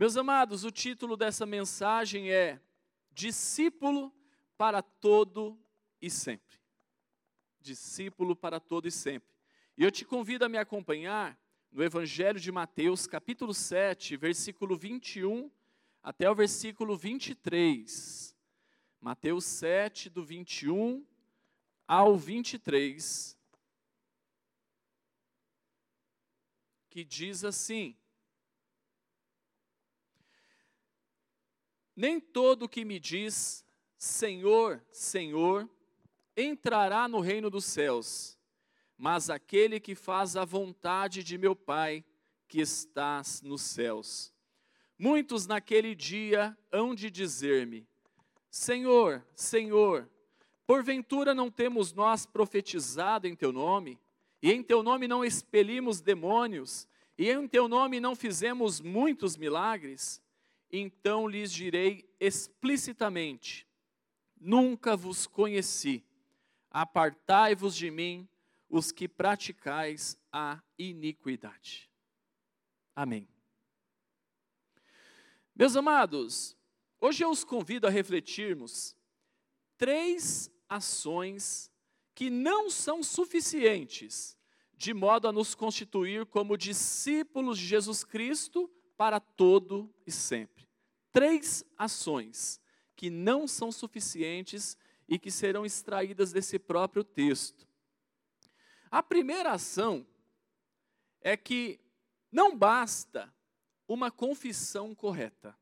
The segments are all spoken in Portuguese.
Meus amados, o título dessa mensagem é Discípulo para todo e sempre. Discípulo para todo e sempre. E eu te convido a me acompanhar no Evangelho de Mateus, capítulo 7, versículo 21 até o versículo 23. Mateus 7, do 21 ao 23, que diz assim: Nem todo que me diz, Senhor, Senhor, entrará no reino dos céus, mas aquele que faz a vontade de meu Pai, que estás nos céus. Muitos naquele dia hão de dizer-me, Senhor, Senhor, porventura não temos nós profetizado em teu nome? E em teu nome não expelimos demônios? E em teu nome não fizemos muitos milagres? Então lhes direi explicitamente, nunca vos conheci, apartai-vos de mim, os que praticais a iniquidade. Amém. Meus amados, hoje eu os convido a refletirmos 3 ações que não são suficientes de modo a nos constituir como discípulos de Jesus Cristo para todo e sempre. 3 ações que não são suficientes e que serão extraídas desse próprio texto. A primeira ação é que não basta uma confissão correta.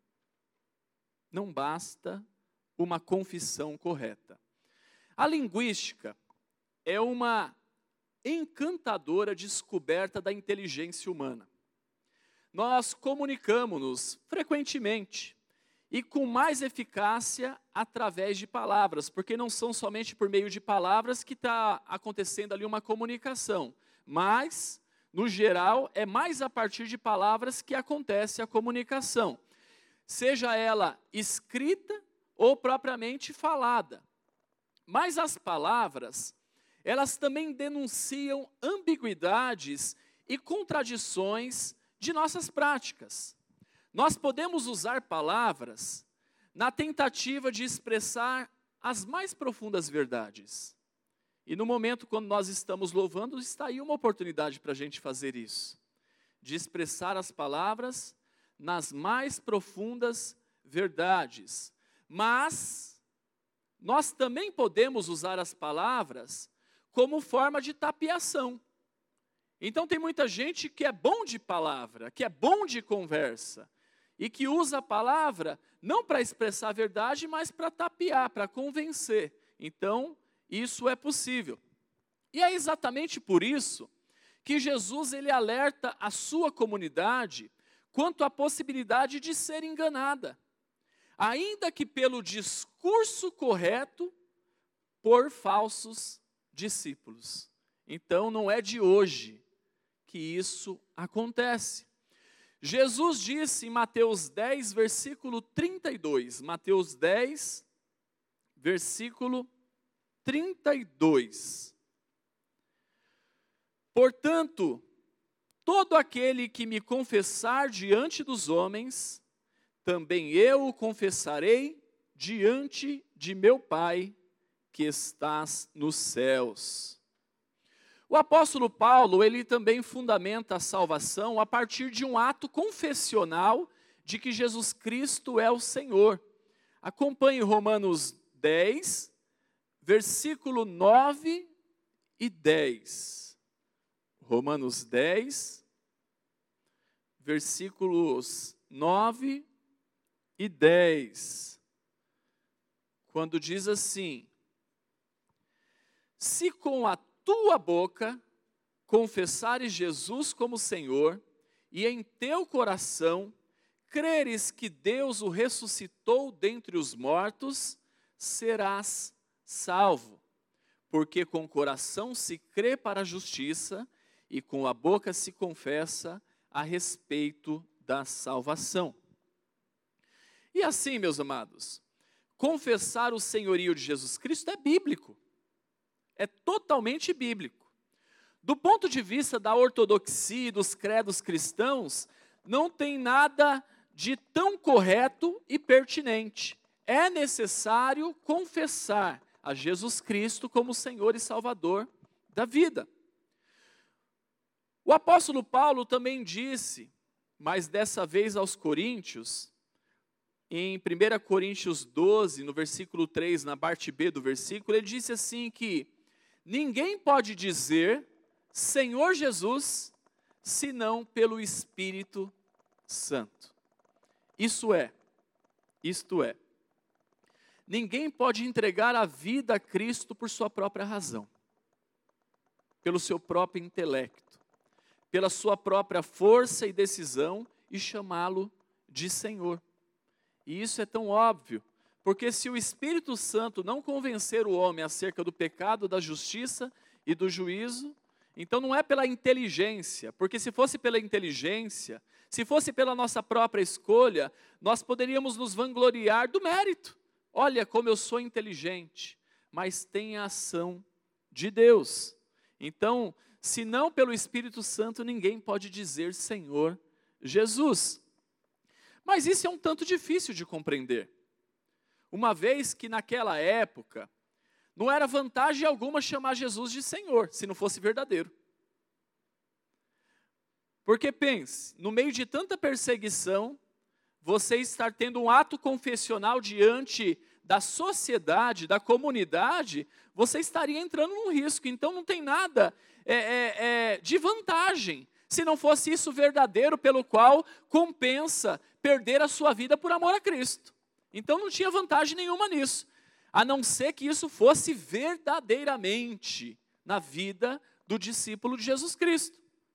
Não basta uma confissão correta. A linguística é uma encantadora descoberta da inteligência humana. Nós comunicamos-nos frequentemente e com mais eficácia através de palavras, porque não são somente por meio de palavras que está acontecendo ali uma comunicação, mas, no geral, é mais a partir de palavras que acontece a comunicação, seja ela escrita ou propriamente falada. Mas as palavras, elas também denunciam ambiguidades e contradições de nossas práticas. Nós podemos usar palavras na tentativa de expressar as mais profundas verdades. E no momento quando nós estamos louvando, está aí uma oportunidade para a gente fazer isso. De expressar as palavras nas mais profundas verdades. Mas nós também podemos usar as palavras como forma de tapeação. Então tem muita gente que é bom de palavra, que é bom de conversa, e que usa a palavra não para expressar a verdade, mas para tapear, para convencer. Então, isso é possível. E é exatamente por isso que Jesus ele alerta a sua comunidade quanto à possibilidade de ser enganada, ainda que pelo discurso correto por falsos discípulos. Então, não é de hoje que isso acontece. Jesus disse em Mateus 10, versículo 32, Mateus 10, versículo 32. Portanto, todo aquele que me confessar diante dos homens, também eu o confessarei diante de meu Pai, que estás nos céus. O apóstolo Paulo, ele também fundamenta a salvação a partir de um ato confessional de que Jesus Cristo é o Senhor. Acompanhe Romanos 10, versículo 9 e 10. Romanos 10, versículos 9 e 10. Quando diz assim: Se com a tua boca confessares Jesus como Senhor, e em teu coração creres que Deus o ressuscitou dentre os mortos, serás salvo. Porque com o coração se crê para a justiça, e com a boca se confessa a respeito da salvação. E assim, meus amados, confessar o senhorio de Jesus Cristo é bíblico. É totalmente bíblico. Do ponto de vista da ortodoxia e dos credos cristãos, não tem nada de tão correto e pertinente. É necessário confessar a Jesus Cristo como Senhor e Salvador da vida. O apóstolo Paulo também disse, mas dessa vez aos Coríntios, em 1 Coríntios 12, no versículo 3, na parte B do versículo, ele disse assim que ninguém pode dizer Senhor Jesus, senão pelo Espírito Santo. Isto é, ninguém pode entregar a vida a Cristo por sua própria razão, pelo seu próprio intelecto, pela sua própria força e decisão e chamá-lo de Senhor. E isso é tão óbvio, porque se o Espírito Santo não convencer o homem acerca do pecado, da justiça e do juízo, então não é pela inteligência, porque se fosse pela inteligência, se fosse pela nossa própria escolha, nós poderíamos nos vangloriar do mérito. Olha como eu sou inteligente, mas tem a ação de Deus. Então, se não pelo Espírito Santo, ninguém pode dizer Senhor Jesus. Mas isso é um tanto difícil de compreender. Uma vez que naquela época, não era vantagem alguma chamar Jesus de Senhor, se não fosse verdadeiro. Porque pense, no meio de tanta perseguição, você estar tendo um ato confessional diante da sociedade, da comunidade, você estaria entrando num risco. Então não tem nada de vantagem, se não fosse isso verdadeiro, pelo qual compensa perder a sua vida por amor a Cristo. Então não tinha vantagem nenhuma nisso, a não ser que isso fosse verdadeiramente na vida do discípulo de Jesus Cristo.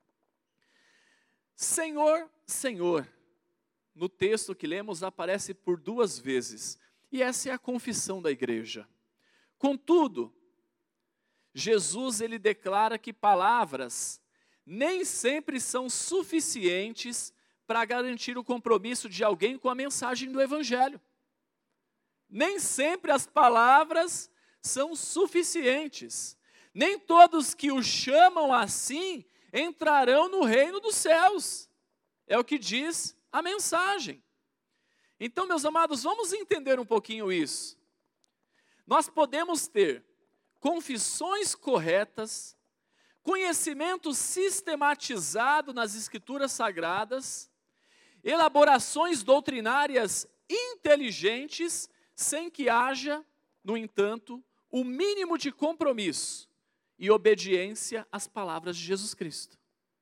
Senhor, Senhor, no texto que lemos aparece por 2 vezes, e essa é a confissão da igreja. Contudo, Jesus ele declara que palavras nem sempre são suficientes para garantir o compromisso de alguém com a mensagem do Evangelho. Nem sempre as palavras são suficientes. Nem todos que o chamam assim entrarão no reino dos céus. É o que diz a mensagem. Então, meus amados, vamos entender um pouquinho isso. Nós podemos ter confissões corretas, conhecimento sistematizado nas Escrituras Sagradas, elaborações doutrinárias inteligentes, sem que haja, no entanto, o mínimo de compromisso e obediência às palavras de Jesus Cristo.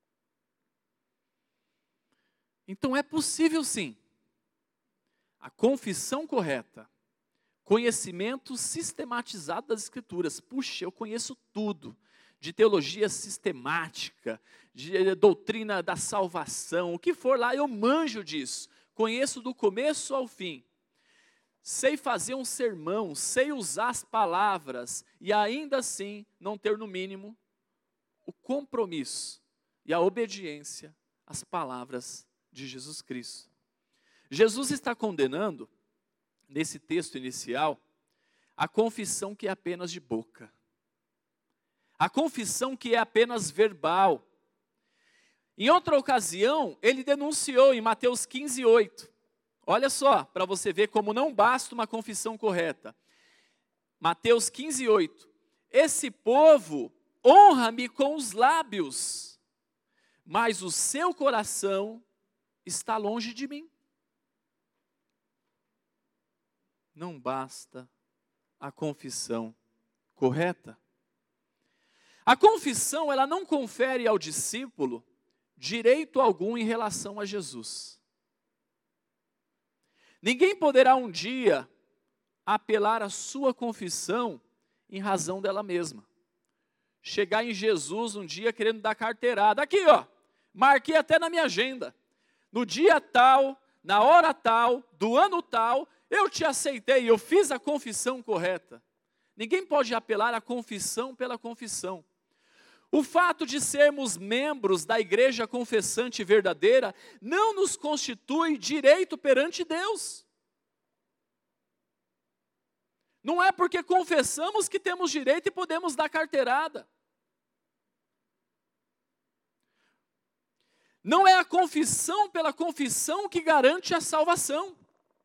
Então é possível sim, a confissão correta, conhecimento sistematizado das Escrituras. Puxa, eu conheço tudo, de teologia sistemática, de doutrina da salvação, o que for lá, eu manjo disso, conheço do começo ao fim. Sei fazer um sermão, sei usar as palavras, e ainda assim não ter no mínimo o compromisso e a obediência às palavras de Jesus Cristo. Jesus está condenando, nesse texto inicial, a confissão que é apenas de boca. A confissão que é apenas verbal. Em outra ocasião, ele denunciou em Mateus 15:8. Olha só, para você ver como não basta uma confissão correta. Mateus 15:8. Esse povo honra-me com os lábios, mas o seu coração está longe de mim. Não basta a confissão correta. A confissão, ela não confere ao discípulo direito algum em relação a Jesus. Ninguém poderá um dia apelar à sua confissão em razão dela mesma. Chegar em Jesus um dia querendo dar carteirada. Aqui, ó, marquei até na minha agenda. No dia tal, na hora tal, do ano tal, eu te aceitei, eu fiz a confissão correta. Ninguém pode apelar à confissão pela confissão. O fato de sermos membros da igreja confessante verdadeira não nos constitui direito perante Deus. Não é porque confessamos que temos direito e podemos dar carteirada. Não é a confissão pela confissão que garante a salvação.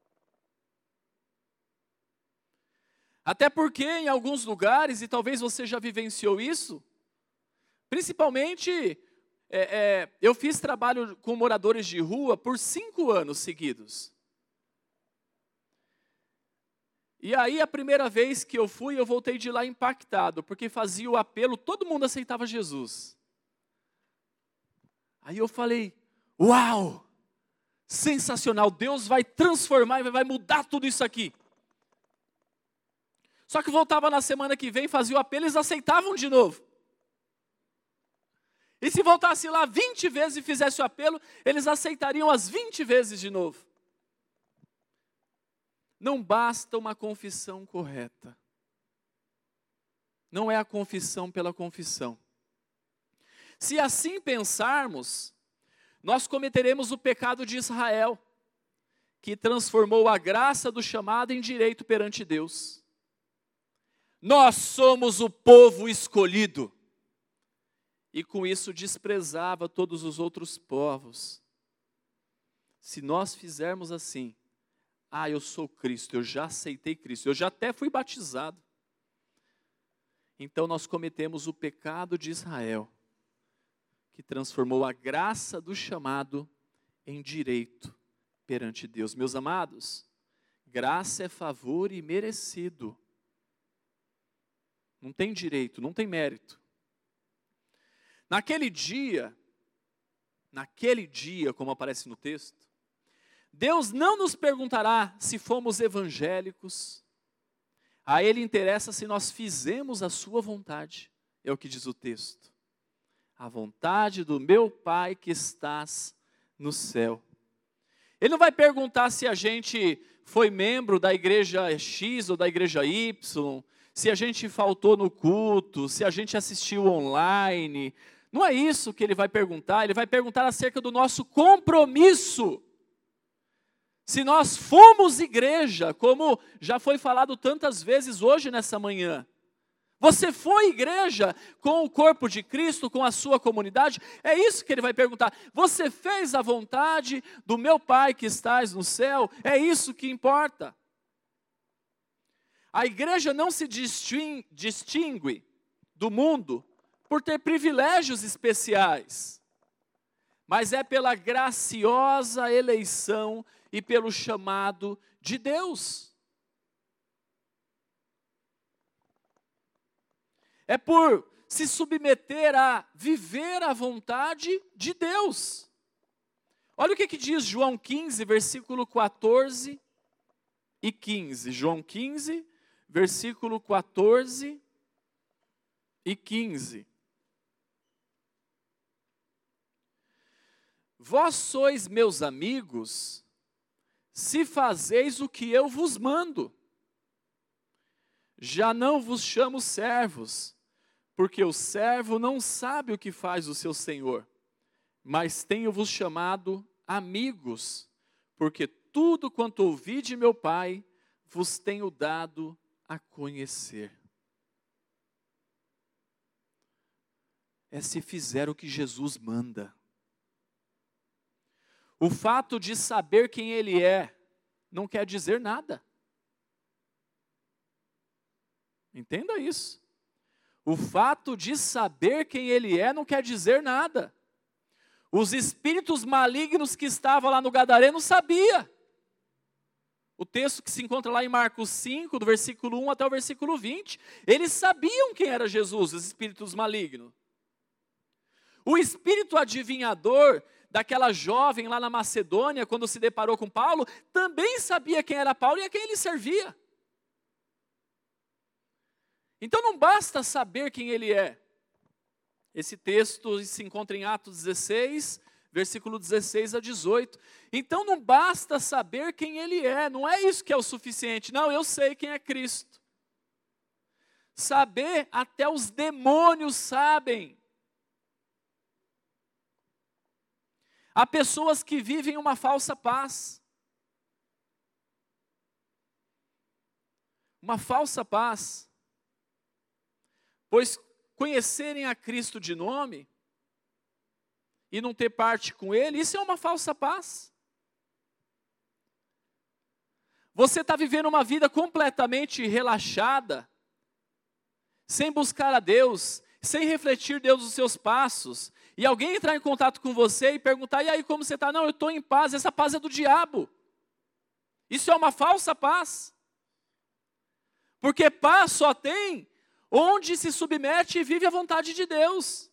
Até porque em alguns lugares, e talvez você já vivenciou isso, principalmente, eu fiz trabalho com moradores de rua por 5 anos seguidos. E aí, a primeira vez que eu fui, eu voltei de lá impactado, porque fazia o apelo, todo mundo aceitava Jesus. Aí eu falei, uau, sensacional, Deus vai transformar e vai mudar tudo isso aqui. Só que voltava na semana que vem, fazia o apelo, eles aceitavam de novo. E se voltasse lá 20 vezes e fizesse o apelo, eles aceitariam as 20 vezes de novo. Não basta uma confissão correta. Não é a confissão pela confissão. Se assim pensarmos, nós cometeremos o pecado de Israel, que transformou a graça do chamado em direito perante Deus. Nós somos o povo escolhido. E com isso desprezava todos os outros povos. Se nós fizermos assim, eu sou Cristo, eu já aceitei Cristo, eu já até fui batizado. Então nós cometemos o pecado de Israel, que transformou a graça do chamado em direito perante Deus. Meus amados, graça é favor imerecido. Não tem direito, não tem mérito. Naquele dia, como aparece no texto, Deus não nos perguntará se fomos evangélicos. A Ele interessa se nós fizemos a sua vontade. É o que diz o texto. A vontade do meu Pai que estás no céu. Ele não vai perguntar se a gente foi membro da igreja X ou da igreja Y, se a gente faltou no culto, se a gente assistiu online. Não é isso que ele vai perguntar acerca do nosso compromisso. Se nós fomos igreja, como já foi falado tantas vezes hoje nessa manhã. Você foi igreja com o corpo de Cristo, com a sua comunidade? É isso que ele vai perguntar. Você fez a vontade do meu Pai que estás no céu? É isso que importa. A igreja não se distingue do mundo por ter privilégios especiais, mas é pela graciosa eleição e pelo chamado de Deus. É por se submeter a viver a vontade de Deus. Olha o que diz João 15, versículo 14 e 15. João 15, versículo 14 e 15. Vós sois meus amigos, se fazeis o que eu vos mando. Já não vos chamo servos, porque o servo não sabe o que faz o seu senhor, mas tenho-vos chamado amigos, porque tudo quanto ouvi de meu Pai, vos tenho dado a conhecer. É se fizer o que Jesus manda. O fato de saber quem Ele é, não quer dizer nada. Entenda isso. O fato de saber quem Ele é, não quer dizer nada. Os espíritos malignos que estavam lá no Gadareno sabiam. O texto que se encontra lá em Marcos 5, do versículo 1 até o versículo 20, eles sabiam quem era Jesus, os espíritos malignos. O espírito adivinhador daquela jovem lá na Macedônia, quando se deparou com Paulo, também sabia quem era Paulo e a quem ele servia. Então não basta saber quem ele é. Esse texto se encontra em Atos 16, versículo 16 a 18. Então não basta saber quem ele é, não é isso que é o suficiente. Não, eu sei quem é Cristo. Saber, até os demônios sabem. Há pessoas que vivem uma falsa paz. Uma falsa paz. Pois conhecerem a Cristo de nome e não ter parte com Ele, isso é uma falsa paz. Você está vivendo uma vida completamente relaxada, sem buscar a Deus, sem refletir Deus nos seus passos, e alguém entrar em contato com você e perguntar, e aí como você está? Não, eu estou em paz, essa paz é do diabo. Isso é uma falsa paz. Porque paz só tem onde se submete e vive a vontade de Deus.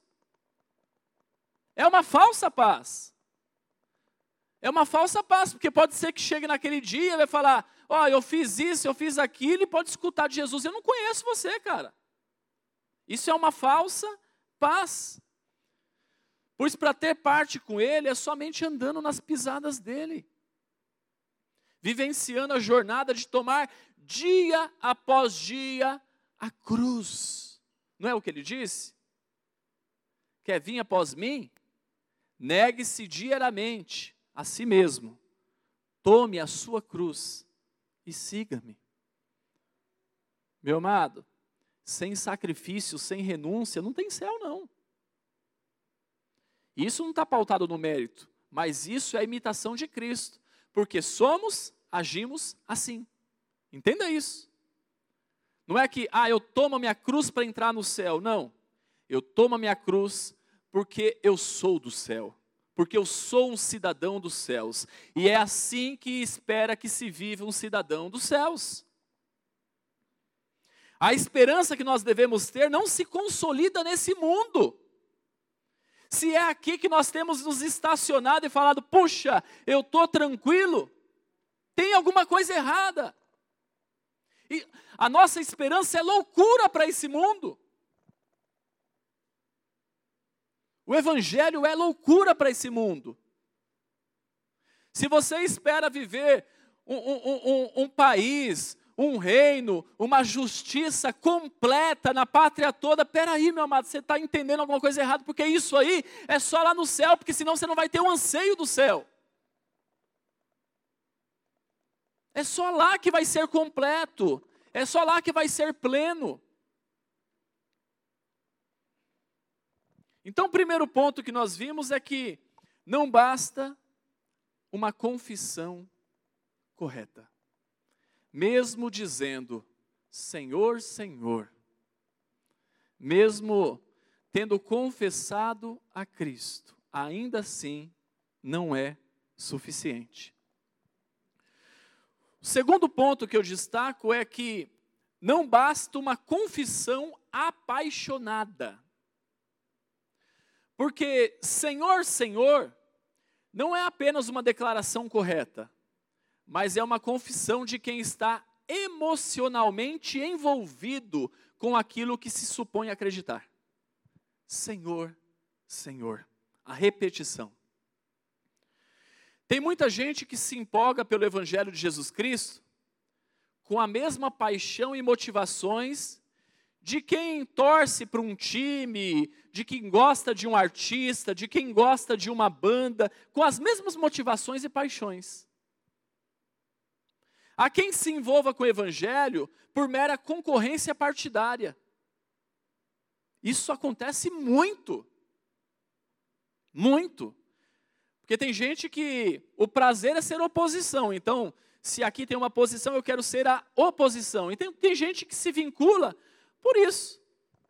É uma falsa paz. É uma falsa paz, porque pode ser que chegue naquele dia e vai falar, eu fiz isso, eu fiz aquilo, e pode escutar de Jesus. Eu não conheço você, cara. Isso é uma falsa paz. Pois para ter parte com Ele é somente andando nas pisadas dEle. Vivenciando a jornada de tomar dia após dia a cruz. Não é o que Ele disse? Quer vir após mim? Negue-se diariamente a si mesmo. Tome a sua cruz e siga-me. Meu amado, sem sacrifício, sem renúncia, não tem céu não. Isso não está pautado no mérito, mas isso é a imitação de Cristo, porque agimos assim. Entenda isso. Não é que, eu tomo a minha cruz para entrar no céu, não. Eu tomo a minha cruz porque eu sou do céu, porque eu sou um cidadão dos céus, e é assim que espera que se viva um cidadão dos céus. A esperança que nós devemos ter não se consolida nesse mundo. Se é aqui que nós temos nos estacionado e falado, puxa, eu estou tranquilo, tem alguma coisa errada. E a nossa esperança é loucura para esse mundo. O Evangelho é loucura para esse mundo. Se você espera viver um país, um reino, uma justiça completa na pátria toda, peraí, meu amado, você está entendendo alguma coisa errada, porque isso aí é só lá no céu, porque senão você não vai ter o anseio do céu. É só lá que vai ser completo, é só lá que vai ser pleno. Então, o primeiro ponto que nós vimos é que não basta uma confissão correta. Mesmo dizendo, Senhor, Senhor, mesmo tendo confessado a Cristo, ainda assim não é suficiente. O segundo ponto que eu destaco é que não basta uma confissão apaixonada. Porque Senhor, Senhor, não é apenas uma declaração correta, mas é uma confissão de quem está emocionalmente envolvido com aquilo que se supõe acreditar. Senhor, Senhor. A repetição. Tem muita gente que se empolga pelo Evangelho de Jesus Cristo com a mesma paixão e motivações de quem torce para um time, de quem gosta de um artista, de quem gosta de uma banda, com as mesmas motivações e paixões. Há quem se envolva com o Evangelho por mera concorrência partidária. Isso acontece muito. Muito. Porque tem gente que o prazer é ser oposição. Então, se aqui tem uma posição, eu quero ser a oposição. Então, tem gente que se vincula por isso.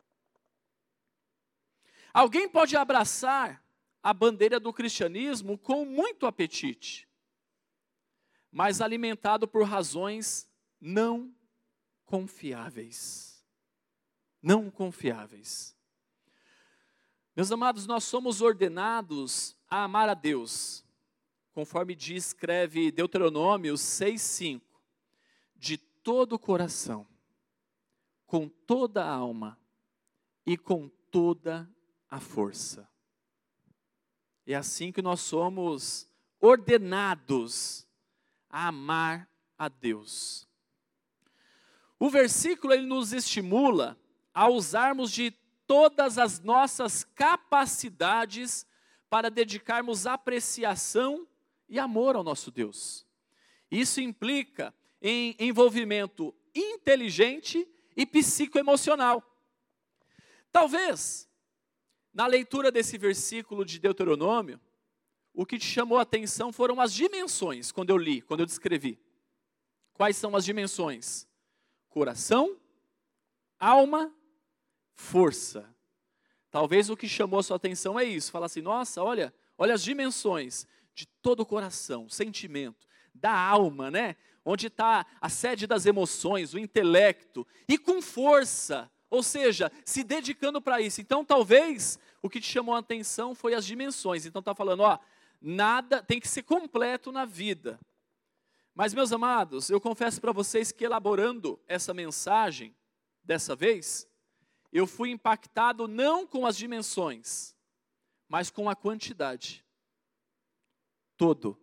Alguém pode abraçar a bandeira do cristianismo com muito apetite, mas alimentado por razões não confiáveis. Não confiáveis. Meus amados, nós somos ordenados a amar a Deus, conforme escreve Deuteronômio 6,5, de todo o coração, com toda a alma e com toda a força. É assim que nós somos ordenados a amar a Deus. O versículo ele nos estimula a usarmos de todas as nossas capacidades para dedicarmos apreciação e amor ao nosso Deus. Isso implica em envolvimento inteligente e psicoemocional. Talvez na leitura desse versículo de Deuteronômio, o que te chamou a atenção foram as dimensões, quando eu li, quando eu descrevi. Quais são as dimensões? Coração, alma, força. Talvez o que chamou a sua atenção é isso, falar assim, nossa, olha as dimensões de todo o coração, sentimento, da alma, né? Onde está a sede das emoções, o intelecto, e com força, ou seja, se dedicando para isso. Então, talvez, o que te chamou a atenção foi as dimensões. Então, está falando, nada tem que ser completo na vida. Mas, meus amados, eu confesso para vocês que elaborando essa mensagem, dessa vez, eu fui impactado não com as dimensões, mas com a quantidade. Toda.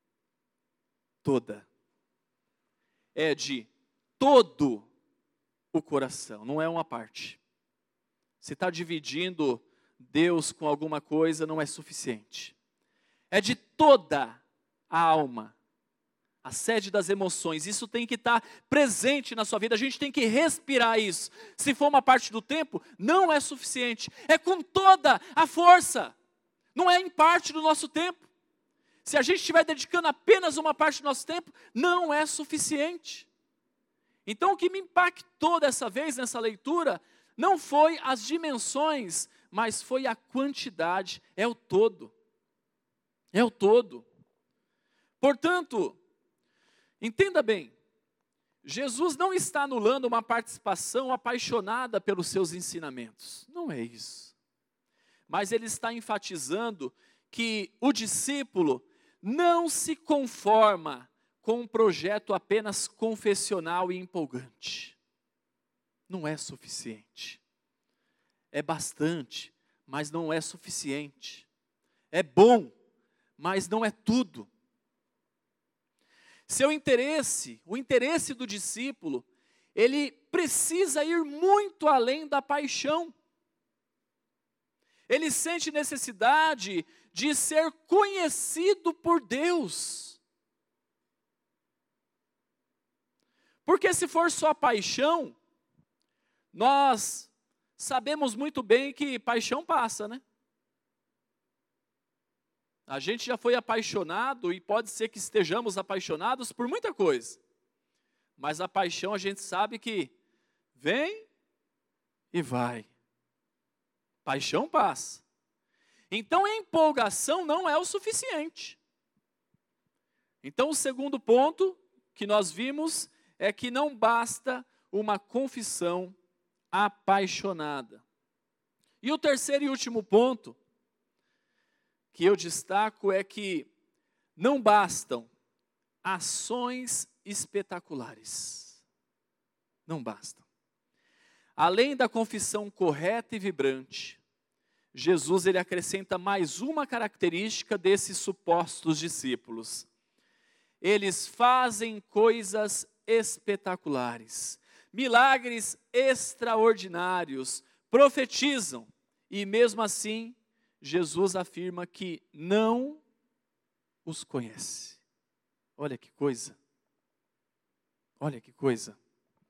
É de todo o coração, não é uma parte. Se está dividindo Deus com alguma coisa, não é suficiente. É de toda a alma, a sede das emoções. Isso tem que estar presente na sua vida, a gente tem que respirar isso. Se for uma parte do tempo, não é suficiente. É com toda a força, não é em parte do nosso tempo. Se a gente estiver dedicando apenas uma parte do nosso tempo, não é suficiente. Então, o que me impactou dessa vez, nessa leitura, não foi as dimensões, mas foi a quantidade, é o todo. É o todo. Portanto, entenda bem, Jesus não está anulando uma participação apaixonada pelos seus ensinamentos. Não é isso. Mas ele está enfatizando que o discípulo não se conforma com um projeto apenas confessional e empolgante. Não é suficiente. É bastante, mas não é suficiente. É bom, mas não é tudo. Seu interesse, o interesse do discípulo, ele precisa ir muito além da paixão. Ele sente necessidade de ser conhecido por Deus. Porque se for só paixão, nós sabemos muito bem que paixão passa, né? A gente já foi apaixonado e pode ser que estejamos apaixonados por muita coisa. Mas a paixão a gente sabe que vem e vai. Paixão passa. Então, a empolgação não é o suficiente. Então, o segundo ponto que nós vimos é que não basta uma confissão apaixonada. E o terceiro e último ponto que eu destaco é que não bastam ações espetaculares. Não bastam. Além da confissão correta e vibrante, Jesus ele acrescenta mais uma característica desses supostos discípulos. Eles fazem coisas espetaculares, milagres extraordinários, profetizam, e mesmo assim, Jesus afirma que não os conhece. Olha que coisa. Olha que coisa.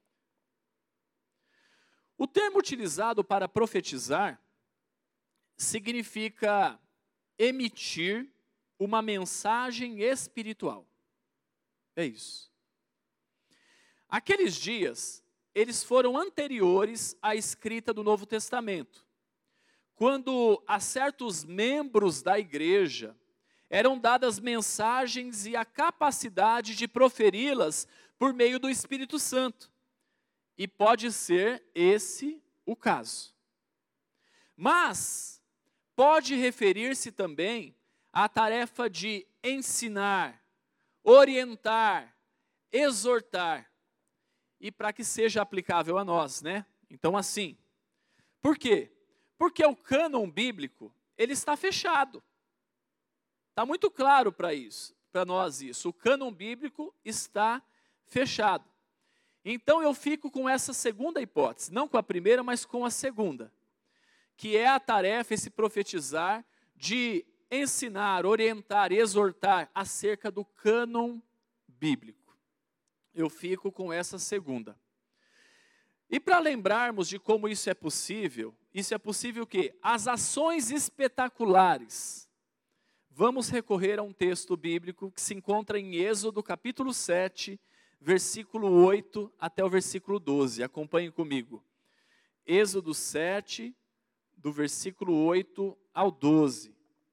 O termo utilizado para profetizar significa emitir uma mensagem espiritual. É isso. Aqueles dias, eles foram anteriores à escrita do Novo Testamento, quando a certos membros da igreja eram dadas mensagens e a capacidade de proferi-las por meio do Espírito Santo. E pode ser esse o caso. Mas pode referir-se também à tarefa de ensinar, orientar, exortar. E para que seja aplicável a nós, né? Então assim, por quê? Porque o cânon bíblico, ele está fechado. Está muito claro para nós isso. O cânon bíblico está fechado. Então eu fico com essa segunda hipótese, não com a primeira, mas com a segunda, que é a tarefa, esse profetizar, de ensinar, orientar, exortar acerca do cânon bíblico. Eu fico com essa segunda. E para lembrarmos de como isso é possível, isso é possível o quê? As ações espetaculares. Vamos recorrer a um texto bíblico que se encontra em Êxodo capítulo 7, versículo 8 até o versículo 12. Acompanhem comigo. Êxodo 7, do versículo 8 ao 12.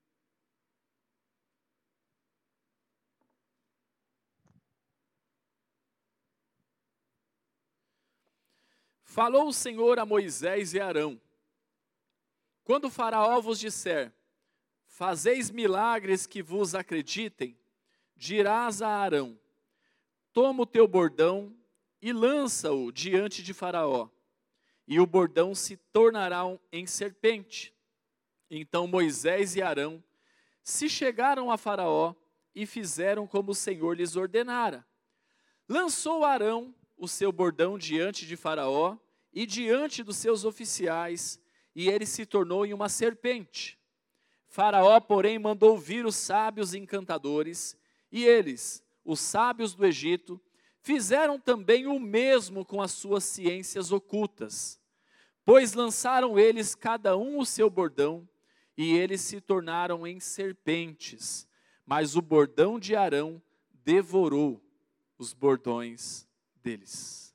Falou o Senhor a Moisés e Arão: quando o Faraó vos disser, fazeis milagres que vos acreditem, dirás a Arão: toma o teu bordão e lança-o diante de Faraó, e o bordão se tornará em serpente. Então Moisés e Arão se chegaram a Faraó e fizeram como o Senhor lhes ordenara. Lançou Arão o seu bordão diante de Faraó e diante dos seus oficiais, e ele se tornou em uma serpente. Faraó, porém, mandou vir os sábios encantadores, e eles, os sábios do Egito, fizeram também o mesmo com as suas ciências ocultas. Pois lançaram eles cada um o seu bordão, e eles se tornaram em serpentes. Mas o bordão de Arão devorou os bordões deles.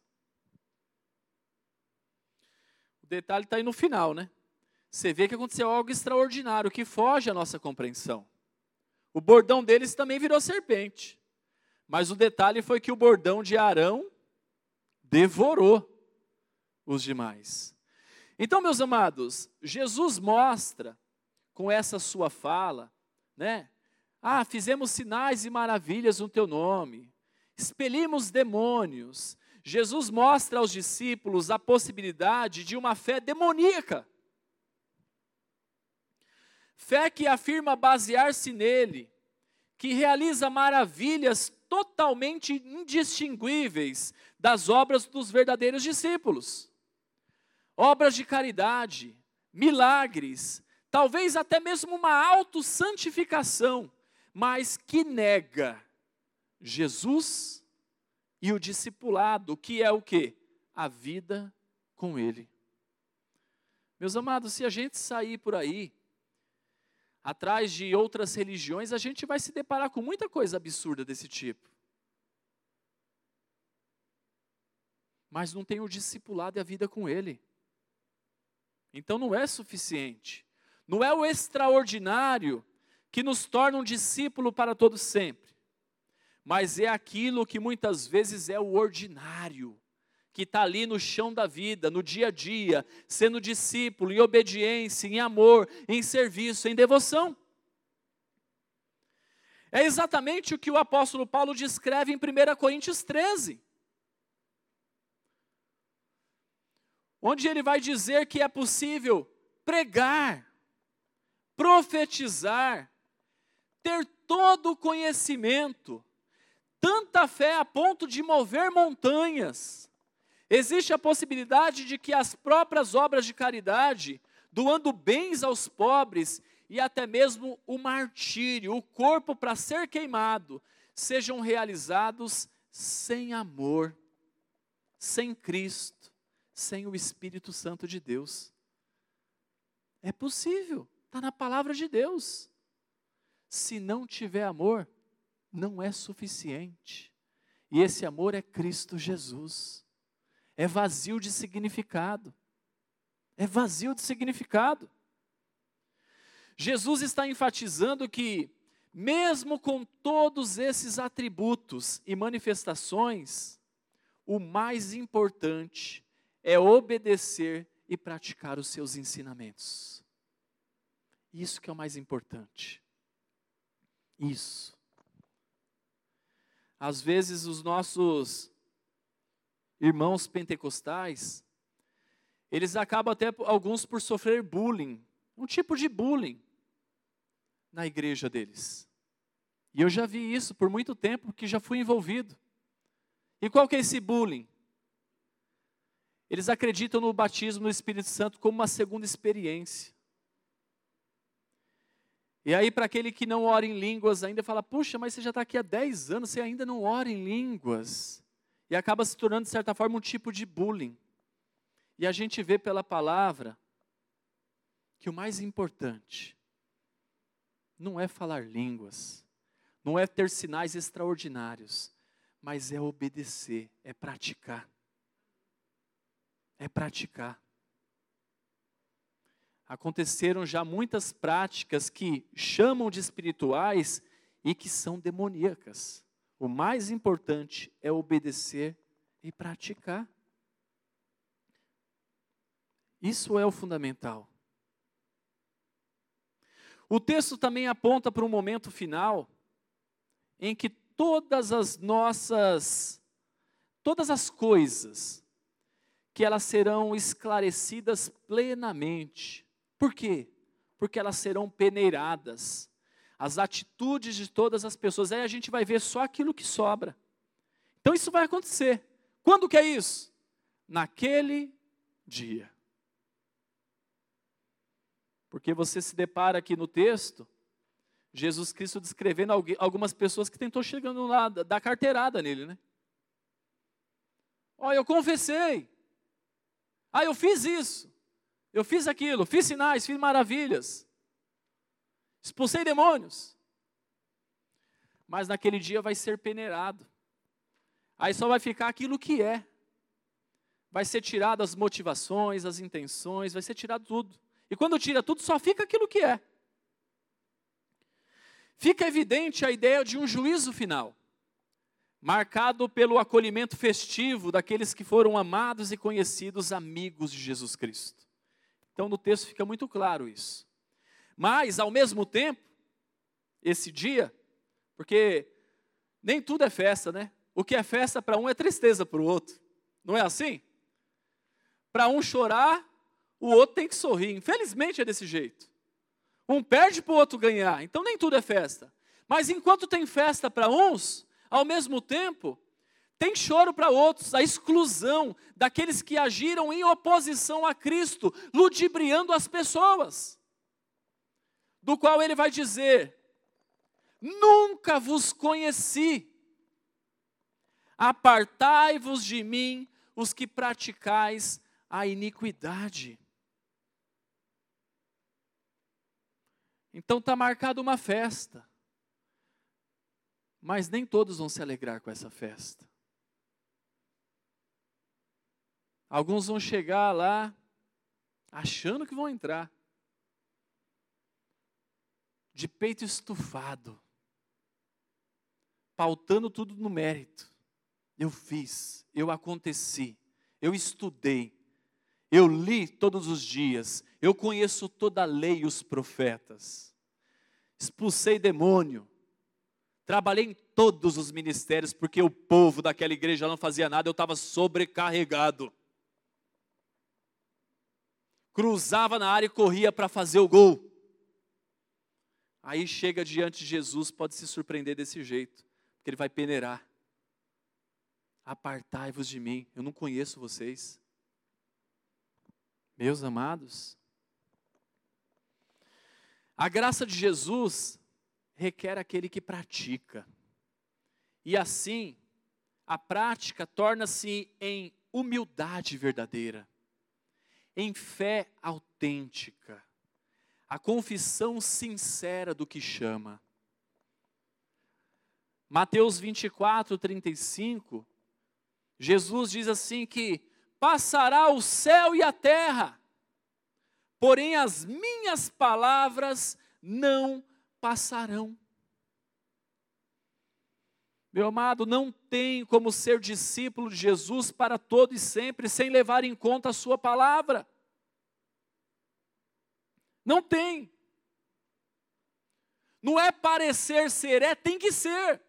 O detalhe está aí no final, né? Você vê que aconteceu algo extraordinário, que foge à nossa compreensão. O bordão deles também virou serpente. Mas o detalhe foi que o bordão de Arão devorou os demais. Então, meus amados, Jesus mostra com essa sua fala, né? Fizemos sinais e maravilhas no teu nome, expelimos demônios. Jesus mostra aos discípulos a possibilidade de uma fé demoníaca. Fé que afirma basear-se nele, que realiza maravilhas totalmente indistinguíveis das obras dos verdadeiros discípulos. Obras de caridade, milagres, talvez até mesmo uma autossantificação, mas que nega Jesus e o discipulado, que é o quê? A vida com ele. Meus amados, se a gente sair por aí, atrás de outras religiões, a gente vai se deparar com muita coisa absurda desse tipo. Mas não tem o discipulado e a vida com ele. Então não é suficiente. Não é o extraordinário que nos torna um discípulo para todo sempre. Mas é aquilo que muitas vezes é o ordinário, que está ali no chão da vida, no dia a dia, sendo discípulo, em obediência, em amor, em serviço, em devoção. É exatamente o que o apóstolo Paulo descreve em 1 Coríntios 13. Onde ele vai dizer que é possível pregar, profetizar, ter todo o conhecimento, tanta fé a ponto de mover montanhas. Existe a possibilidade de que as próprias obras de caridade, doando bens aos pobres e até mesmo o martírio, o corpo para ser queimado, sejam realizados sem amor, sem Cristo, sem o Espírito Santo de Deus. É possível, está na palavra de Deus. Se não tiver amor, não é suficiente. E esse amor é Cristo Jesus. É vazio de significado. É vazio de significado. Jesus está enfatizando que, mesmo com todos esses atributos e manifestações, o mais importante é obedecer e praticar os seus ensinamentos. Isso que é o mais importante. Isso. Às vezes os nossos irmãos pentecostais, eles acabam até alguns por sofrer bullying, um tipo de bullying na igreja deles. E eu já vi isso por muito tempo, porque já fui envolvido. E qual que é esse bullying? Eles acreditam no batismo no Espírito Santo como uma segunda experiência. E aí, para aquele que não ora em línguas ainda, fala, puxa, mas você já está aqui há 10 anos, você ainda não ora em línguas. E acaba se tornando, de certa forma, um tipo de bullying. E a gente vê pela palavra que o mais importante não é falar línguas, não é ter sinais extraordinários, mas é obedecer, é praticar. É praticar. Aconteceram já muitas práticas que chamam de espirituais e que são demoníacas. O mais importante é obedecer e praticar. Isso é o fundamental. O texto também aponta para um momento final em que todas as coisas, que elas serão esclarecidas plenamente. Por quê? Porque elas serão peneiradas. As atitudes de todas as pessoas. Aí a gente vai ver só aquilo que sobra. Então isso vai acontecer. Quando que é isso? Naquele dia. Porque você se depara aqui no texto, Jesus Cristo descrevendo algumas pessoas que tentou chegando lá, dar carteirada nele, né? Olha, eu confessei. Eu fiz isso. Eu fiz aquilo, fiz sinais, fiz maravilhas. Expulsei demônios. Mas naquele dia vai ser peneirado. Aí só vai ficar aquilo que é. Vai ser tirado as motivações, as intenções, vai ser tirado tudo. E quando tira tudo, só fica aquilo que é. Fica evidente a ideia de um juízo final, marcado pelo acolhimento festivo daqueles que foram amados e conhecidos amigos de Jesus Cristo. Então no texto fica muito claro isso. Mas, ao mesmo tempo, esse dia, porque nem tudo é festa, né? O que é festa para um é tristeza para o outro. Não é assim? Para um chorar, o outro tem que sorrir. Infelizmente é desse jeito. Um perde para o outro ganhar. Então nem tudo é festa. Mas enquanto tem festa para uns, ao mesmo tempo, tem choro para outros. A exclusão daqueles que agiram em oposição a Cristo, ludibriando as pessoas. Do qual ele vai dizer: nunca vos conheci. Apartai-vos de mim, os que praticais a iniquidade. Então está marcada uma festa. Mas nem todos vão se alegrar com essa festa. Alguns vão chegar lá achando que vão entrar. De peito estufado. Pautando tudo no mérito. Eu fiz, eu aconteci, eu estudei, eu li todos os dias, eu conheço toda a lei e os profetas. Expulsei demônio. Trabalhei em todos os ministérios, porque o povo daquela igreja não fazia nada, eu estava sobrecarregado. Cruzava na área e corria para fazer o gol. Aí chega diante de Jesus, pode se surpreender desse jeito, porque ele vai peneirar. Apartai-vos de mim, eu não conheço vocês. Meus amados, a graça de Jesus requer aquele que pratica. E assim, a prática torna-se em humildade verdadeira, em fé autêntica, a confissão sincera do que chama. Mateus 24, 35, Jesus diz assim que passará o céu e a terra, porém as minhas palavras não passarão. Meu amado, não tem como ser discípulo de Jesus para todo e sempre sem levar em conta a sua palavra. Não tem. Não é parecer ser, tem que ser.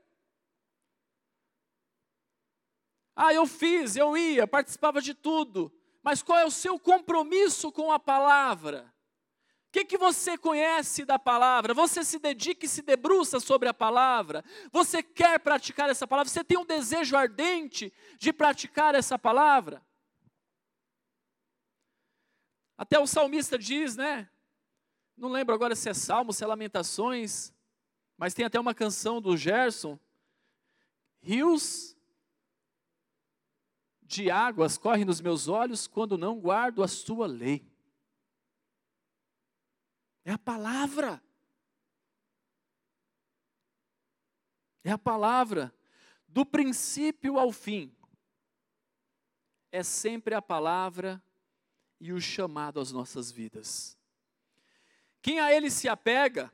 Eu fiz, eu ia, participava de tudo. Mas qual é o seu compromisso com a palavra? O que você conhece da palavra? Você se dedica e se debruça sobre a palavra? Você quer praticar essa palavra? Você tem um desejo ardente de praticar essa palavra? Até o salmista diz, né? Não lembro agora se é Salmo, se é Lamentações, mas tem até uma canção do Gerson. Rios de águas correm nos meus olhos quando não guardo a sua lei. É a palavra. É a palavra. Do princípio ao fim. É sempre a palavra e o chamado às nossas vidas. Quem a Ele se apega,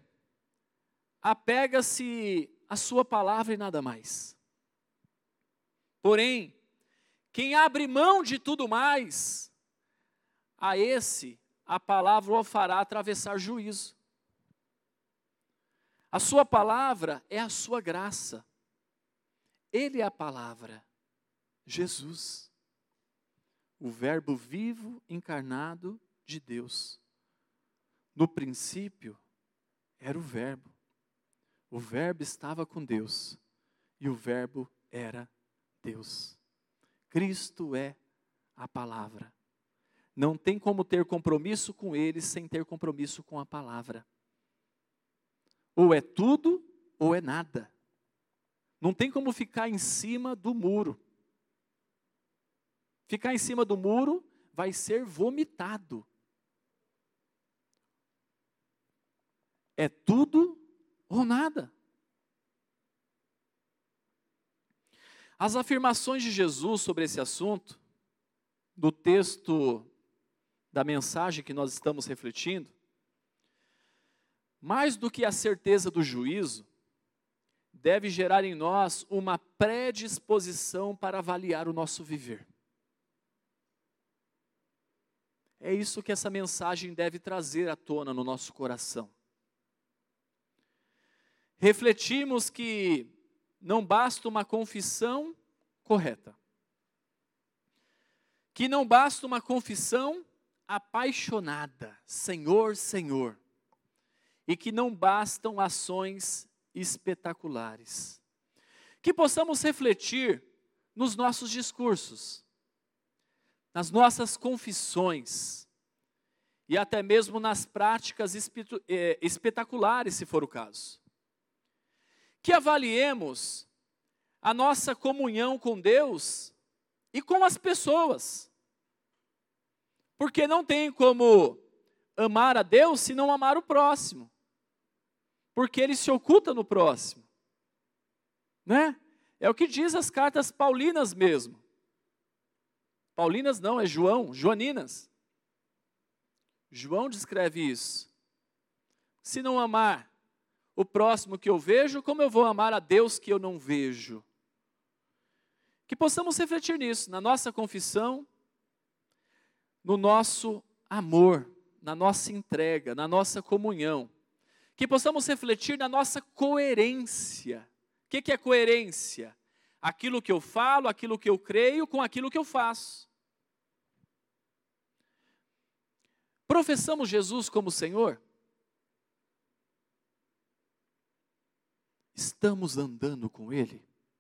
apega-se à sua palavra e nada mais. Porém, quem abre mão de tudo mais, a esse a palavra o fará atravessar juízo. A sua palavra é a sua graça. Ele é a palavra, Jesus, o Verbo vivo encarnado de Deus. No princípio era o Verbo. O Verbo estava com Deus e o Verbo era Deus. Cristo é a palavra. Não tem como ter compromisso com Ele sem ter compromisso com a palavra. Ou é tudo ou é nada. Não tem como ficar em cima do muro. Ficar em cima do muro vai ser vomitado. É tudo ou nada. As afirmações de Jesus sobre esse assunto, do texto da mensagem que nós estamos refletindo, mais do que a certeza do juízo, deve gerar em nós uma predisposição para avaliar o nosso viver. É isso que essa mensagem deve trazer à tona no nosso coração. Refletimos que não basta uma confissão correta. Que não basta uma confissão apaixonada, Senhor, Senhor. E que não bastam ações espetaculares. Que possamos refletir nos nossos discursos, nas nossas confissões, e até mesmo nas práticas espetaculares, se for o caso. Que avaliemos a nossa comunhão com Deus e com as pessoas. Porque não tem como amar a Deus se não amar o próximo. Porque Ele se oculta no próximo. Né? É o que diz as cartas paulinas mesmo. Paulinas não, é Joaninas. João descreve isso. Se não amar o próximo que eu vejo, como eu vou amar a Deus que eu não vejo? Que possamos refletir nisso, na nossa confissão, no nosso amor, na nossa entrega, na nossa comunhão. Que possamos refletir na nossa coerência. O que é coerência? Aquilo que eu falo, aquilo que eu creio, com aquilo que eu faço. Professamos Jesus como Senhor? Estamos andando com Ele?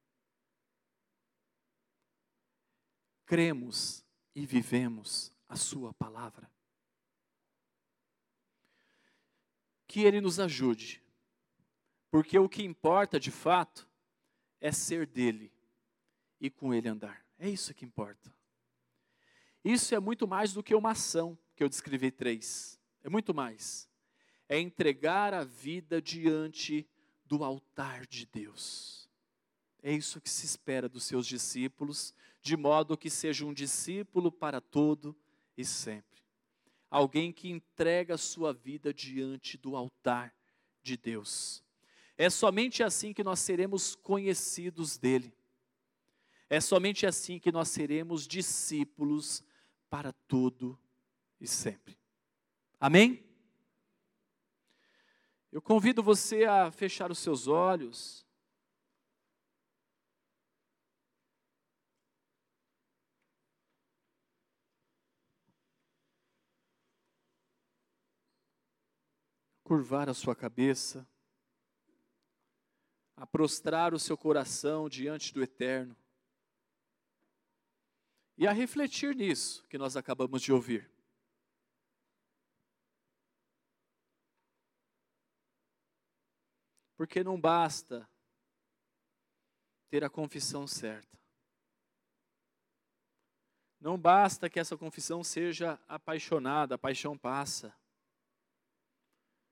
Cremos e vivemos a Sua palavra? Que Ele nos ajude, porque o que importa de fato é ser dele e com Ele andar. É isso que importa. Isso é muito mais do que uma ação, que eu descrevi 3. É muito mais. É entregar a vida diante do altar de Deus. É isso que se espera dos seus discípulos, de modo que seja um discípulo para todo e sempre. Alguém que entrega a sua vida diante do altar de Deus. É somente assim que nós seremos conhecidos dele. É somente assim que nós seremos discípulos para todo e sempre. Amém? Eu convido você a fechar os seus olhos. Curvar a sua cabeça. A prostrar o seu coração diante do Eterno. E a refletir nisso que nós acabamos de ouvir. Porque não basta ter a confissão certa. Não basta que essa confissão seja apaixonada, a paixão passa.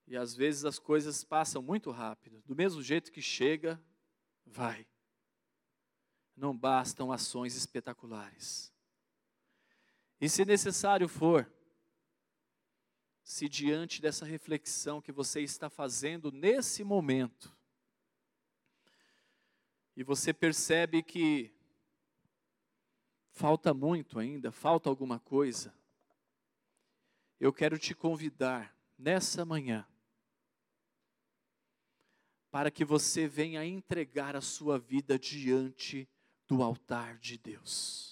E às vezes as coisas passam muito rápido. Do mesmo jeito que chega, vai. Não bastam ações espetaculares. E se necessário for, se diante dessa reflexão que você está fazendo nesse momento, e você percebe que falta muito ainda, falta alguma coisa, eu quero te convidar nessa manhã para que você venha entregar a sua vida diante do altar de Deus.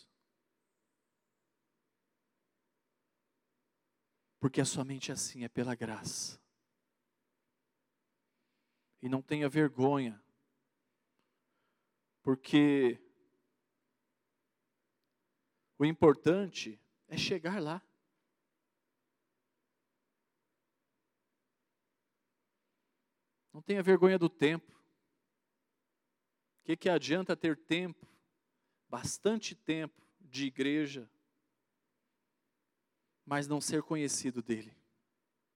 Porque é somente assim, é pela graça. E não tenha vergonha, porque o importante é chegar lá. Não tenha vergonha do tempo. O que adianta ter tempo, bastante tempo de igreja, mas não ser conhecido dele?